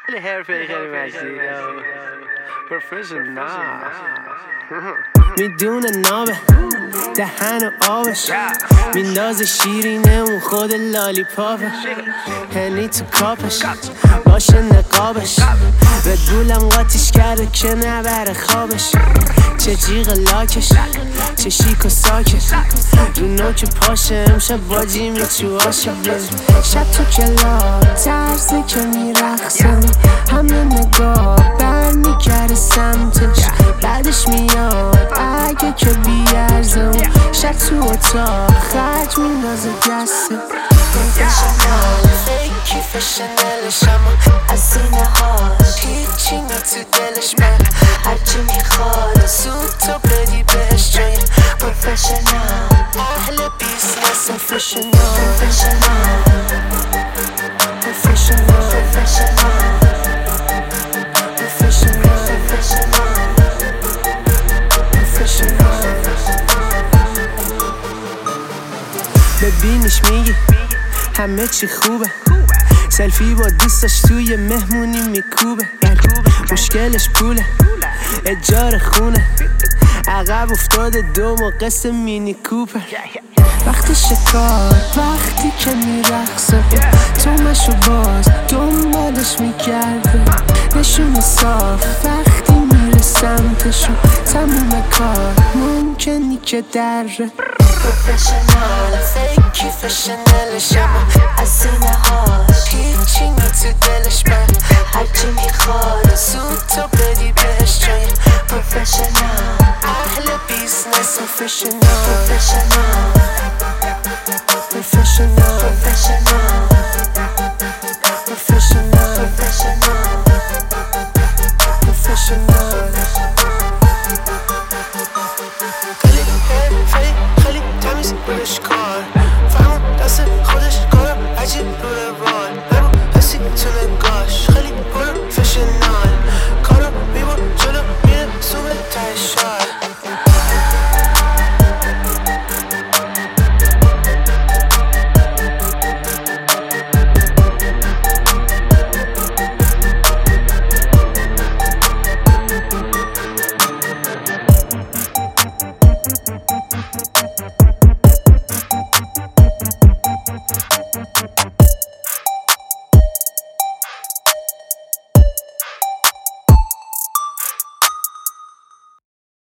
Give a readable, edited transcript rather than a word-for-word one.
خیلی حرفه‌ای خیلی مشتی پروفشنال میدونه نابه دهن و آبش مینداز شیرینه اون خود لالی پاپه هنی تو کاپش باشه نقابش ردبولم قاطیش کرده که نبره خوابش چه جیغ لاکش چه شیک و ساکش رو نوک پاشه امشب باجی میچواشه شب تو کلاب ترسه که میرخصنی همه نگاه بر میکرده سمتش بعدش میاد اگه که بیارزه شب تو اتاق خرج میندازه دسته پروفشنال فیکی فشنلش اما از سینه هاش هیچی نه تو دلش من هرچی میخواد زود تو بدی بهش جای پروفشنال اهل بیزنس پروفشنال پروفشنال پروفشنال پروفشنال پروفشنال ببینیش میگی همه چی خوبه سلفی با دوستاش توی مهمونی میکوبه مشکلش پوله اجاره خونه عقب افتاده دو قصه مینی کوپر وقتی شکار وقتی که میرخصه تو مشو باز دنبالش میگرده نشون صاف وقتی میره سمتشو تموم کار ممکنی که دره پروفشنال فیکی فشنلش اما از سینه هاش